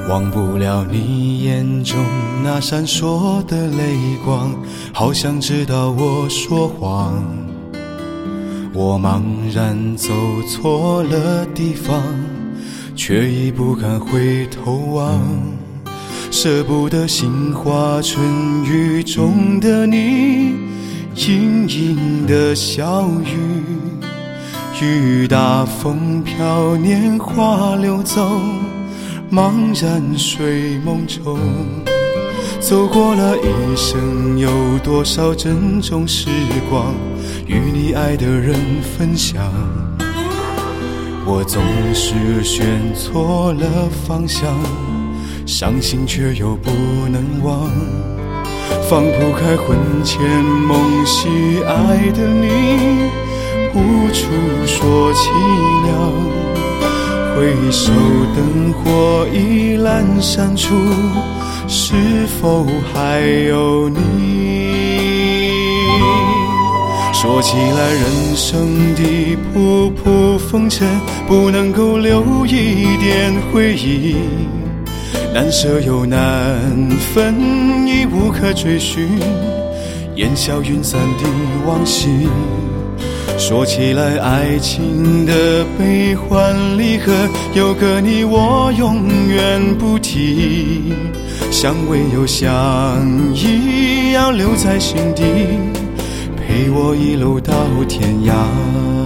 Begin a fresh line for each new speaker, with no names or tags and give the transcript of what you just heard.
忘不了你眼中那闪烁的泪光，好想知道我说谎。我茫然走错了地方，却已不敢回头望。舍不得杏花春雨中的你，盈盈的小雨，雨打风飘，年华流走，茫然睡梦中。走过了一生，有多少珍重时光与你爱的人分享。我总是选错了方向，伤心却又不能忘。放不开魂牵梦系爱的你，无处说凄凉。回首灯火已阑珊处，是否还有你？说起来人生的仆仆风尘，不能够留一点回忆，难舍又难分，已无可追寻，烟消云散的往昔。说起来爱情的悲欢离合，有个你我永远不提，相偎又相依，要留在心底，陪我一路到天涯。